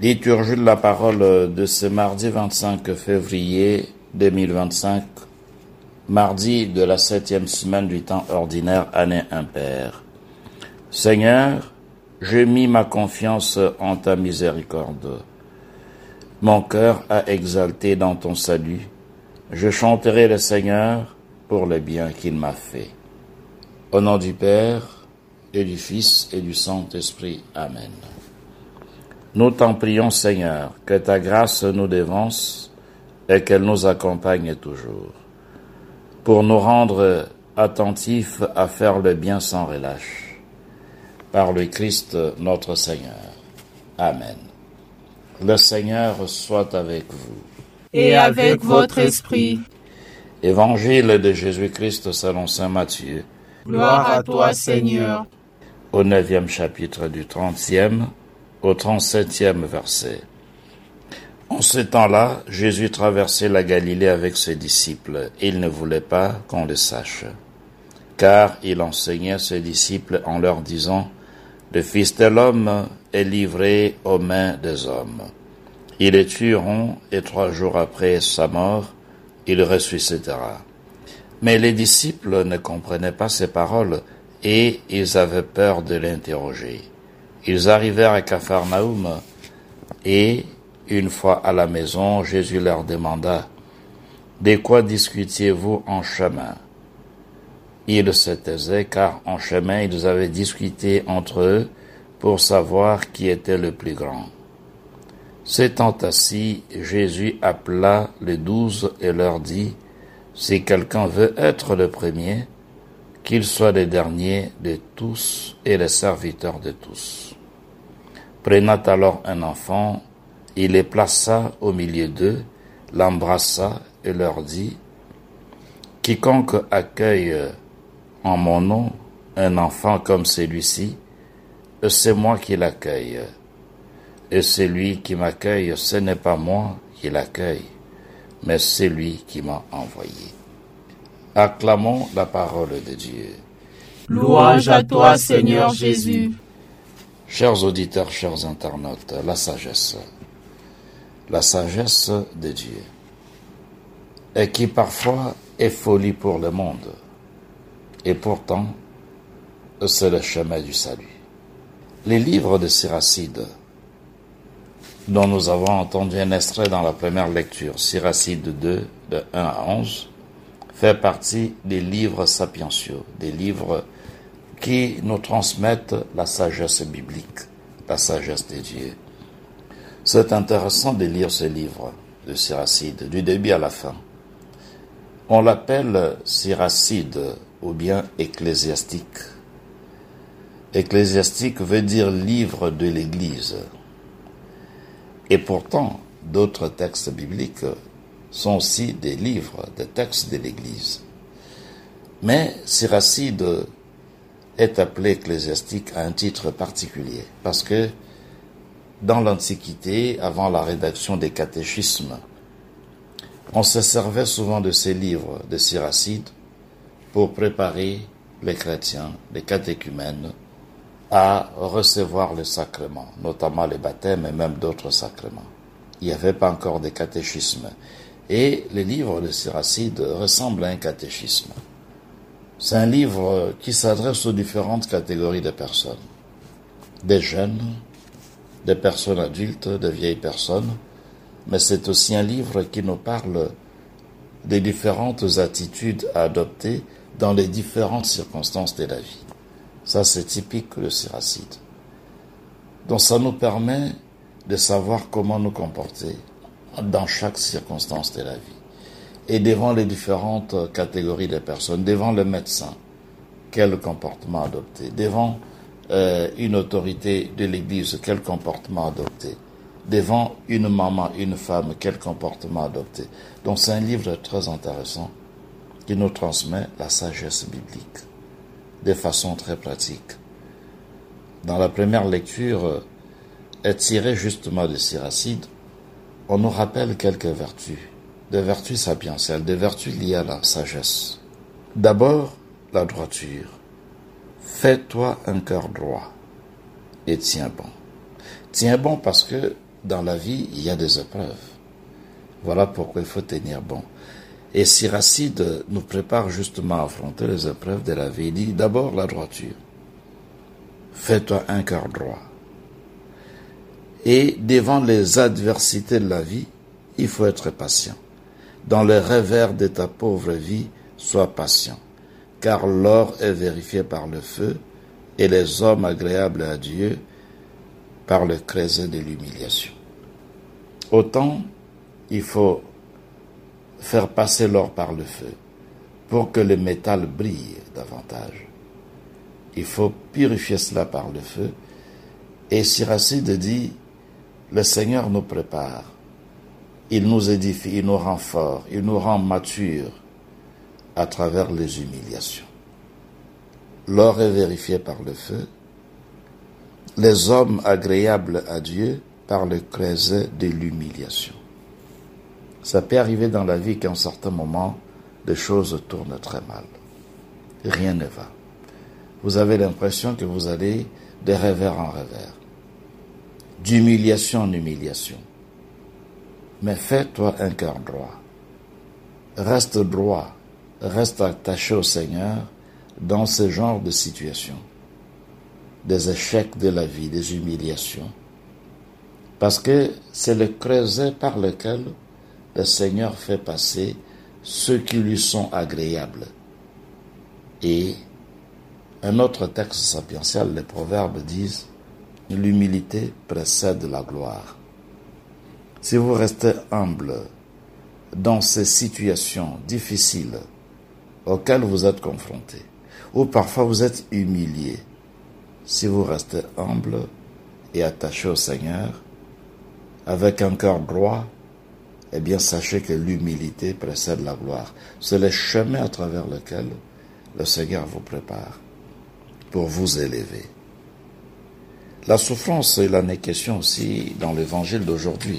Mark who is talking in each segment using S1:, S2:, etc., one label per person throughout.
S1: Liturgie de la parole de ce mardi 25 février 2025, mardi de la 7e semaine du temps ordinaire, année impaire. Seigneur, j'ai mis ma confiance en ta miséricorde. Mon cœur a exalté dans ton salut. Je chanterai le Seigneur pour le bien qu'il m'a fait. Au nom du Père, et du Fils, et du Saint-Esprit. Amen. Nous t'en prions, Seigneur, que ta grâce nous dévance et qu'elle nous accompagne toujours, pour nous rendre attentifs à faire le bien sans relâche. Par le Christ notre Seigneur. Amen. Le Seigneur soit avec vous.
S2: Et avec votre esprit.
S1: Évangile de Jésus-Christ selon saint Matthieu.
S2: Gloire à toi, Seigneur.
S1: Au 9e chapitre du 30e au 37e verset. En ce temps-là, Jésus traversait la Galilée avec ses disciples. Il ne voulait pas qu'on le sache, car il enseignait ses disciples en leur disant: « Le Fils de l'homme est livré aux mains des hommes. Ils le tueront, et 3 jours après sa mort, il ressuscitera. » Mais les disciples ne comprenaient pas ces paroles, et ils avaient peur de l'interroger. Ils arrivèrent à Capharnaüm, et, une fois à la maison, Jésus leur demanda: « De quoi discutiez-vous en chemin ?» Ils se taisaient, car en chemin ils avaient discuté entre eux pour savoir qui était le plus grand. S'étant assis, Jésus appela les 12 et leur dit: « Si quelqu'un veut être le premier, qu'il soit le dernier de tous et le serviteur de tous. » Prenant alors un enfant, il les plaça au milieu d'eux, l'embrassa et leur dit: « Quiconque accueille en mon nom un enfant comme celui-ci, c'est moi qui l'accueille. Et celui qui m'accueille, ce n'est pas moi qui l'accueille, mais c'est lui qui m'a envoyé. » Acclamons la parole de Dieu.
S2: Louange à toi, Seigneur Jésus.
S1: Chers auditeurs, chers internautes, la sagesse de Dieu, et qui parfois est folie pour le monde, et pourtant c'est le chemin du salut. Les livres de Siracide, dont nous avons entendu un extrait dans la première lecture, Siracide 2, de 1 à 11, fait partie des livres sapientiaux, des livres qui nous transmettent la sagesse biblique, la sagesse de Dieu. C'est intéressant de lire ce livre de Siracide, du début à la fin. On l'appelle Siracide ou bien ecclésiastique. Ecclésiastique veut dire livre de l'Église. Et pourtant, d'autres textes bibliques sont aussi des livres, des textes de l'Église. Mais Siracide est appelé ecclésiastique à un titre particulier, parce que dans l'Antiquité, avant la rédaction des catéchismes, on se servait souvent de ces livres de Siracide pour préparer les chrétiens, les catéchumènes, à recevoir le sacrement, notamment le baptême et même d'autres sacrements. Il n'y avait pas encore de catéchisme. Et les livres de Siracide ressemblent à un catéchisme. C'est un livre qui s'adresse aux différentes catégories de personnes. Des jeunes, des personnes adultes, des vieilles personnes, mais c'est aussi un livre qui nous parle des différentes attitudes à adopter dans les différentes circonstances de la vie. Ça, c'est typique de Siracide. Donc ça nous permet de savoir comment nous comporter dans chaque circonstance de la vie. Et devant les différentes catégories de personnes, devant le médecin, quel comportement adopter, devant une autorité de l'Église, quel comportement adopter, devant une maman, une femme, quel comportement adopter. Donc c'est un livre très intéressant qui nous transmet la sagesse biblique de façon très pratique. Dans la première lecture, est tirée justement de Siracide, on nous rappelle quelques vertus, des vertus sapientielles, des vertus liées à la sagesse. D'abord, la droiture. Fais-toi un cœur droit et tiens bon. Tiens bon parce que dans la vie, il y a des épreuves. Voilà pourquoi il faut tenir bon. Et Siracide nous prépare justement à affronter les épreuves de la vie. Il dit d'abord la droiture. Fais-toi un cœur droit. Et devant les adversités de la vie, il faut être patient. Dans le revers de ta pauvre vie, sois patient. Car l'or est vérifié par le feu et les hommes agréables à Dieu par le creuset de l'humiliation. Autant il faut faire passer l'or par le feu pour que le métal brille davantage. Il faut purifier cela par le feu. Et Siracide dit, le Seigneur nous prépare, il nous édifie, il nous rend forts, il nous rend matures à travers les humiliations. L'or est vérifié par le feu, les hommes agréables à Dieu par le creuset de l'humiliation. Ça peut arriver dans la vie qu'à un certain moment, les choses tournent très mal. Rien ne va. Vous avez l'impression que vous allez de revers en revers, d'humiliation en humiliation. Mais fais-toi un cœur droit. Reste droit, reste attaché au Seigneur dans ce genre de situation, des échecs de la vie, des humiliations. Parce que c'est le creuset par lequel le Seigneur fait passer ceux qui lui sont agréables. Et un autre texte sapientiel, les proverbes disent, l'humilité précède la gloire. Si vous restez humble dans ces situations difficiles auxquelles vous êtes confrontés, ou parfois vous êtes humilié, si vous restez humble et attaché au Seigneur, avec un cœur droit, eh bien sachez que l'humilité précède la gloire. C'est le chemin à travers lequel le Seigneur vous prépare pour vous élever. La souffrance, il en est question aussi dans l'évangile d'aujourd'hui.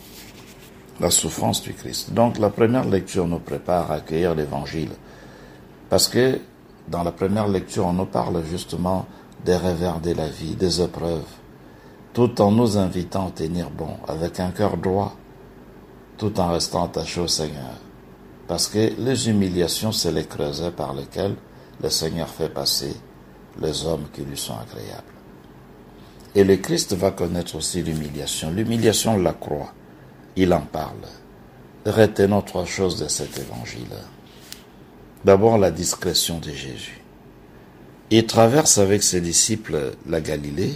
S1: La souffrance du Christ. Donc la première lecture nous prépare à accueillir l'évangile. Parce que dans la première lecture, on nous parle justement des revers de la vie, des épreuves, tout en nous invitant à tenir bon, avec un cœur droit, tout en restant attaché au Seigneur. Parce que les humiliations, c'est les creusets par lesquels le Seigneur fait passer les hommes qui lui sont agréables. Et le Christ va connaître aussi l'humiliation. L'humiliation de la croix, il en parle. Retenons trois choses de cet évangile. D'abord, la discrétion de Jésus. Il traverse avec ses disciples la Galilée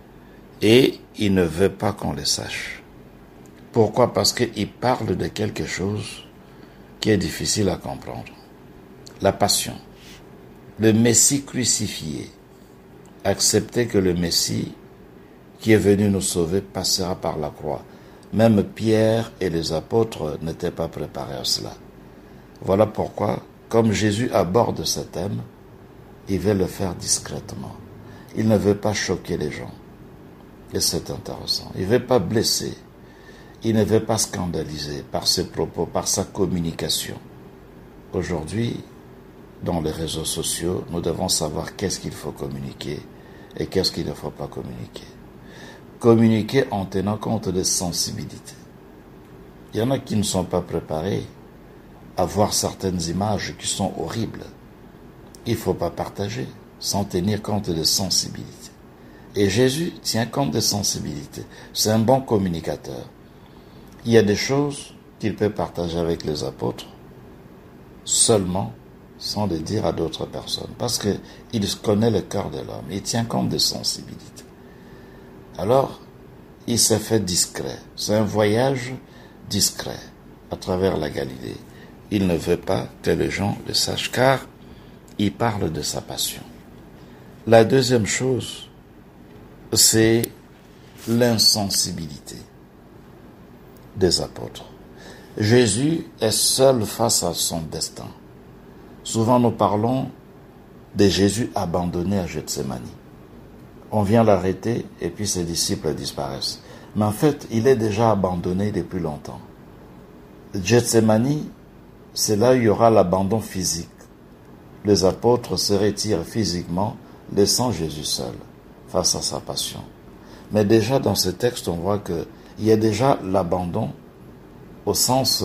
S1: et il ne veut pas qu'on le sache. Pourquoi? Parce qu'il parle de quelque chose qui est difficile à comprendre. La passion. Le Messie crucifié. Accepter que le Messie qui est venu nous sauver passera par la croix. Même Pierre et les apôtres n'étaient pas préparés à cela. Voilà pourquoi, comme Jésus aborde ce thème, il veut le faire discrètement. Il ne veut pas choquer les gens. Et c'est intéressant. Il ne veut pas blesser. Il ne veut pas scandaliser par ses propos, par sa communication. Aujourd'hui, dans les réseaux sociaux, nous devons savoir qu'est-ce qu'il faut communiquer et qu'est-ce qu'il ne faut pas communiquer. Communiquer en tenant compte des sensibilités. Il y en a qui ne sont pas préparés à voir certaines images qui sont horribles. Il ne faut pas partager sans tenir compte des sensibilités. Et Jésus tient compte des sensibilités. C'est un bon communicateur. Il y a des choses qu'il peut partager avec les apôtres seulement sans les dire à d'autres personnes. Parce qu'il connaît le cœur de l'homme. Il tient compte des sensibilités. Alors, il s'est fait discret. C'est un voyage discret à travers la Galilée. Il ne veut pas que les gens le sachent car il parle de sa passion. La deuxième chose, c'est l'insensibilité des apôtres. Jésus est seul face à son destin. Souvent nous parlons de Jésus abandonné à Gethsémani. On vient l'arrêter et puis ses disciples disparaissent. Mais en fait, il est déjà abandonné depuis longtemps. Gethsémani, c'est là où il y aura l'abandon physique. Les apôtres se retirent physiquement, laissant Jésus seul face à sa passion. Mais déjà dans ce texte, on voit que il y a déjà l'abandon au sens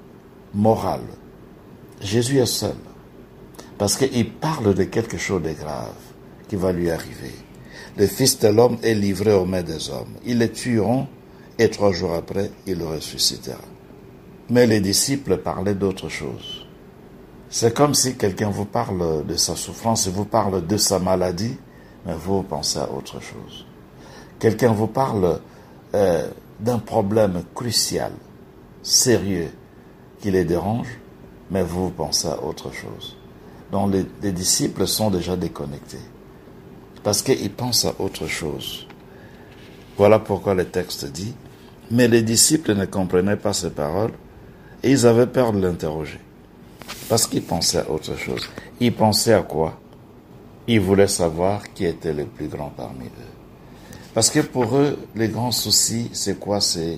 S1: moral. Jésus est seul, parce qu'il parle de quelque chose de grave qui va lui arriver. Le Fils de l'homme est livré aux mains des hommes. Ils le tueront et 3 jours après, il le ressuscitera. Mais les disciples parlaient d'autre chose. C'est comme si quelqu'un vous parle de sa souffrance et vous parle de sa maladie, mais vous pensez à autre chose. Quelqu'un vous parle d'un problème crucial, sérieux, qui les dérange, mais vous pensez à autre chose. Donc les disciples sont déjà déconnectés, parce qu'ils pensent à autre chose. Voilà pourquoi le texte dit, mais les disciples ne comprenaient pas ces paroles, et ils avaient peur de l'interroger, parce qu'ils pensaient à autre chose. Ils pensaient à quoi? Ils voulaient savoir qui était le plus grand parmi eux. Parce que pour eux, les grands soucis, c'est quoi? C'est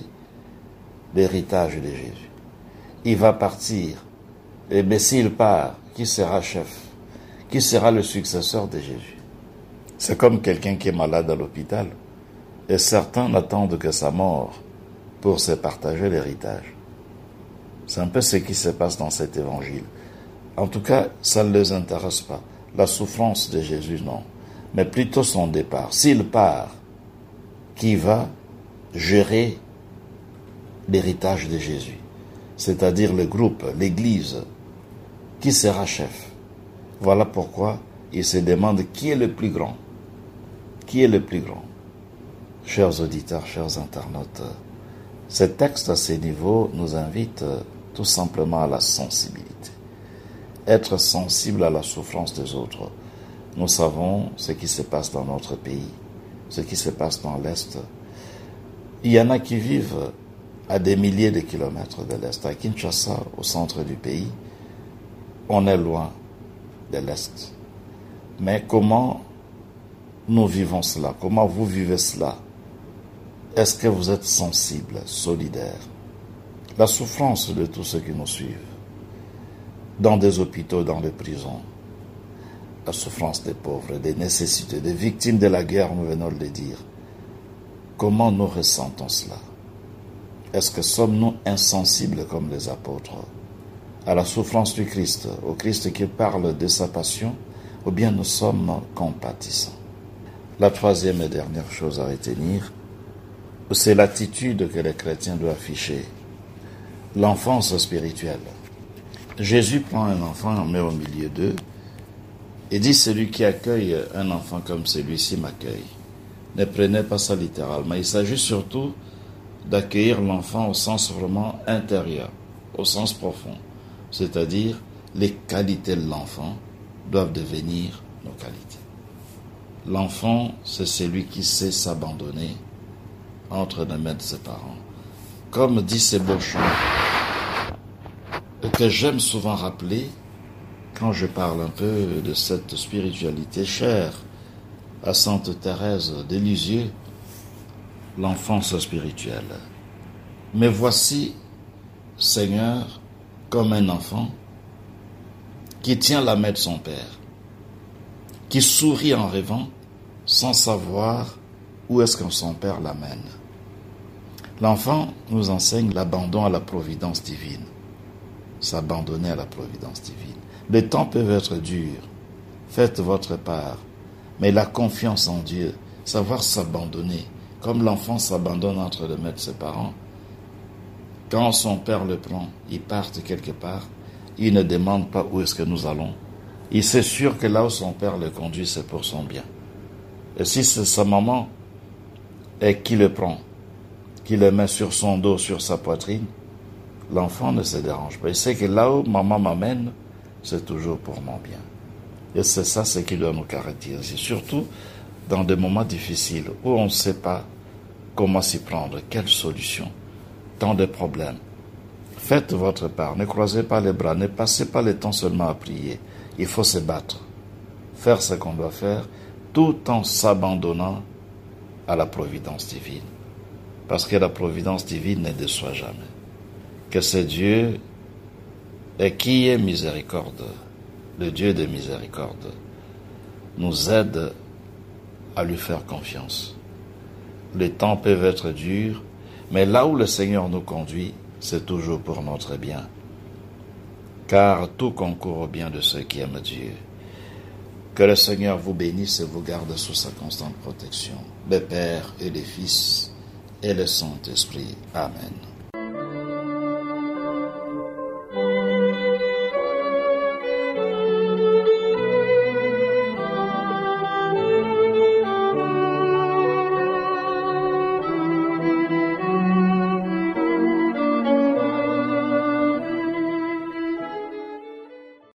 S1: l'héritage de Jésus. Il va partir, et bien s'il part, qui sera chef? Qui sera le successeur de Jésus? C'est comme quelqu'un qui est malade à l'hôpital, et certains n'attendent que sa mort pour se partager l'héritage. C'est un peu ce qui se passe dans cet évangile. En tout cas, ça ne les intéresse pas. La souffrance de Jésus, non. Mais plutôt son départ. S'il part, qui va gérer l'héritage de Jésus? C'est-à-dire le groupe, l'Église. Qui sera chef? Voilà pourquoi il se demande qui est le plus grand. Qui est le plus grand? Chers auditeurs, chers internautes, ce texte à ce niveau nous invite tout simplement à la sensibilité. Être sensible à la souffrance des autres. Nous savons ce qui se passe dans notre pays, ce qui se passe dans l'Est. Il y en a qui vivent à des milliers de kilomètres de l'Est. À Kinshasa, au centre du pays, on est loin de l'Est. Mais comment nous vivons cela? Comment vous vivez cela? Est-ce que vous êtes sensible, solidaire? La souffrance de tous ceux qui nous suivent, dans des hôpitaux, dans les prisons, la souffrance des pauvres, des nécessités, des victimes de la guerre, nous venons de le dire. Comment nous ressentons cela? Est-ce que sommes-nous insensibles comme les apôtres à la souffrance du Christ, au Christ qui parle de sa passion, ou bien nous sommes compatissants? La troisième et dernière chose à retenir, c'est l'attitude que les chrétiens doivent afficher, l'enfance spirituelle. Jésus prend un enfant, met au milieu d'eux, et dit, celui qui accueille un enfant comme celui-ci m'accueille. Ne prenez pas ça littéralement. Il s'agit surtout d'accueillir l'enfant au sens vraiment intérieur, au sens profond. C'est-à-dire, les qualités de l'enfant doivent devenir nos qualités. L'enfant, c'est celui qui sait s'abandonner entre les mains de ses parents. Comme dit ces beaux chants, que j'aime souvent rappeler quand je parle un peu de cette spiritualité chère à Sainte Thérèse de Lisieux, l'enfance spirituelle. Mais voici, Seigneur, comme un enfant qui tient la main de son Père, qui sourit en rêvant sans savoir où est-ce que son Père l'amène. L'enfant nous enseigne l'abandon à la providence divine. S'abandonner à la providence divine. Les temps peuvent être durs. Faites votre part. Mais la confiance en Dieu, savoir s'abandonner, comme l'enfant s'abandonne entre les mains de ses parents. Quand son père le prend, il part quelque part, il ne demande pas où est-ce que nous allons. Il sait sûr que là où son père le conduit, c'est pour son bien. Et si c'est sa maman et qui le prend, qui le met sur son dos, sur sa poitrine, l'enfant ne se dérange pas. Il sait que là où maman m'amène, c'est toujours pour mon bien. Et c'est ça ce qui doit nous caractériser, surtout dans des moments difficiles où on ne sait pas comment s'y prendre, quelle solution, tant de problèmes. Faites votre part, ne croisez pas les bras, ne passez pas le temps seulement à prier. Il faut se battre, faire ce qu'on doit faire, tout en s'abandonnant à la providence divine. Parce que la providence divine ne déçoit jamais. Que ce Dieu, et qui est miséricorde, le Dieu de miséricorde, nous aide à lui faire confiance. Les temps peuvent être durs, Mais là où le Seigneur nous conduit, c'est toujours pour notre bien. Car tout concourt au bien de ceux qui aiment Dieu. Que le Seigneur vous bénisse et vous garde sous sa constante protection. Le Père et le Fils et le Saint-Esprit. Amen.